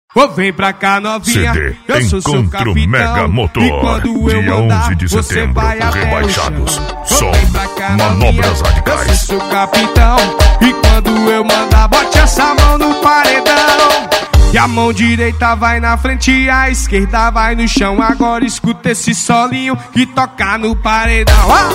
Ô, vem pra cá, novinha, CD eu sou seu Encontro capitão. Mega Motor, E quando eu dia mandar, 11 de você setembro, vai até rebaixados. o chão. Som, Ô, vem pra cá, manobras novinha, radicais. eu sou seu capitão. E quando eu mandar, bote essa mão no paredão. E a mão direita vai na frente e a esquerda vai no chão. Agora escuta esse solinho que toca no paredão.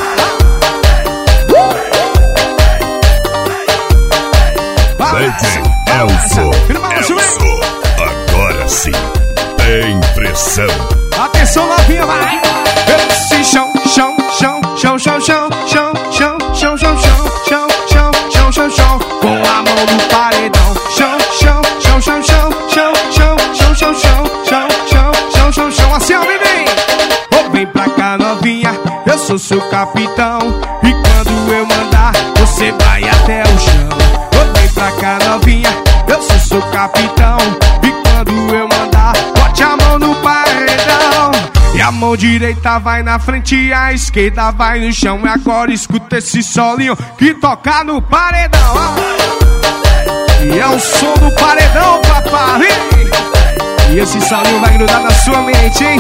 Elso, agora sim, tem pressão. Atenção, novinha, vai! Esse chão, chão, chão, chão, chão, chão, chão, chão, chão, chão, chão, chão, chão, chão, chão, chão, com a mão no paredão. Chão, chão, chão, chão, chão, chão, chão, chão, chão, chão, chão, chão, chão, chão, chão, assim, ó, menino! Ô, vem pra cá, novinha, eu sou seu capitão. E quando eu mandar, você vai até o chão. Ô, vem pra cá, novinha, eu sou seu capitão. E quando eu mandar, bote a mão no paredão. E a mão direita vai na frente e a esquerda vai no chão. E agora escuta esse solinho que toca no paredão. E é o som do paredão, papai. E esse solinho vai grudar na sua mente, hein?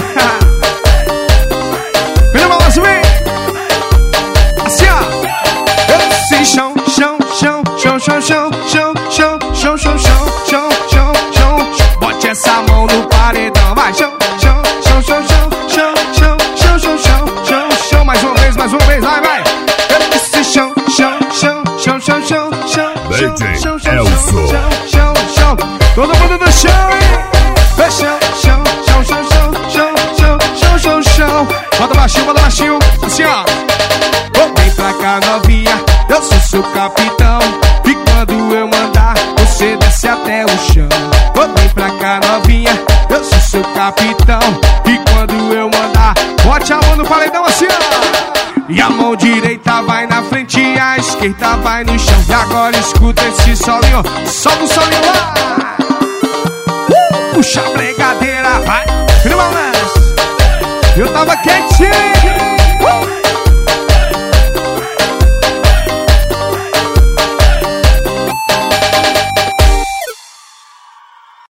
Vem, vamos ver. Assim, ó. Esse chão, chão, chão, chão, chão, chão, chão, chão, chão, chão, chão, chão, chão, chão. Bote essa mão no paredão, vai, chão, chão, chão, chão, chão, chão, chão, chão, chão, chão, chão, chão. Mais uma vez, vai, vai. Esse chão, chão, chão, chão, chão, chão, chão, chão, chão, chão, chão, chão. Todo mundo no chão, hein? Chão, chão, chão, chão, chão, chão, chão, chão, chão, chão. Bota baixinho, assim, ó. Vem pra cá, novinha, eu sou seu capitão. E quando eu mandar, você desce até o chão. Vem pra cá, novinha, eu sou seu capitão. E quando eu mandar, bote a mão no paredão, assim, ó. E a mão direita vai na frente e a esquerda vai no chão. E agora escuta esse solinho, solta o solinho lá. Puxa a bregadeira, vai. Eu tava quietinho.